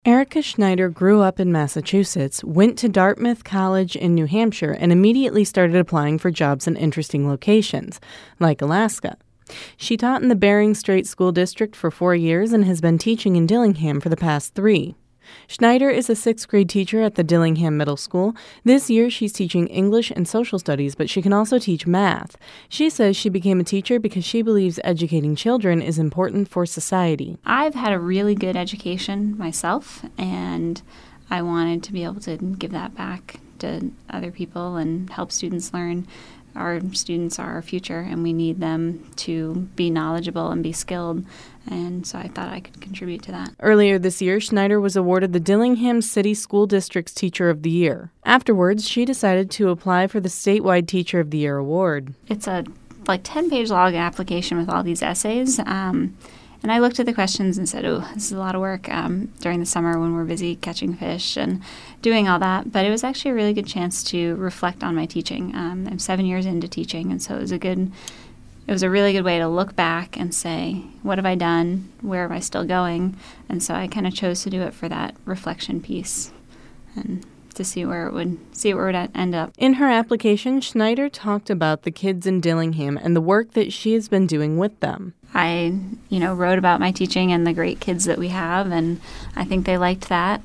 Erica Schneider grew up in Massachusetts, went to Dartmouth College in New Hampshire, and immediately started applying for jobs in interesting locations, like Alaska. She taught in the Bering Strait School District for 4 years and has been teaching in Dillingham for the past 3. Schneider is a 6th grade teacher at the Dillingham Middle School. This year she's teaching English and social studies, but she can also teach math. She says she became a teacher because she believes educating children is important for society. I've had a really good education myself, and I wanted to be able to give that back to other people and help students learn. Our students are our future, and we need them to be knowledgeable and be skilled, and so I thought I could contribute to that. Earlier this year, Schneider was awarded the Dillingham City School District's Teacher of the Year. Afterwards, she decided to apply for the statewide Teacher of the Year award. It's a 10-page long application with all these essays, and I looked at the questions and said, oh, this is a lot of work during the summer when we're busy catching fish and doing all that. But it was actually a really good chance to reflect on my teaching. I'm 7 years into teaching, and so it was a really good way to look back and say, what have I done? Where am I still going? And so I kind of chose to do it for that reflection piece and to see where it would end up. In her application, Schneider talked about the kids in Dillingham and the work that she has been doing with them. I, wrote about my teaching and the great kids that we have, and I think they liked that.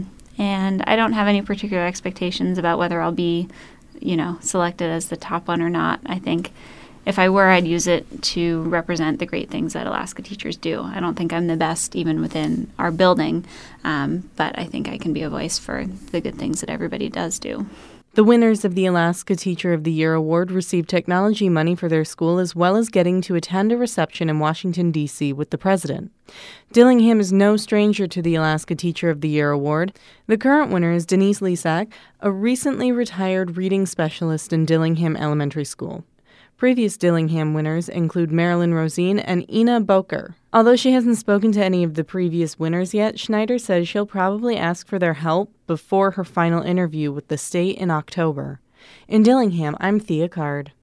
And I don't have any particular expectations about whether I'll be, selected as the top one or not. I think if I were, I'd use it to represent the great things that Alaska teachers do. I don't think I'm the best even within our building, but I think I can be a voice for the good things that everybody does do. The winners of the Alaska Teacher of the Year award received technology money for their school, as well as getting to attend a reception in Washington, D.C. with the president. Dillingham is no stranger to the Alaska Teacher of the Year award. The current winner is Denise Lisak, a recently retired reading specialist in Dillingham Elementary School. Previous Dillingham winners include Marilyn Rosine and Ina Boker. Although she hasn't spoken to any of the previous winners yet, Schneider says she'll probably ask for their help before her final interview with the state in October. In Dillingham, I'm Thea Card.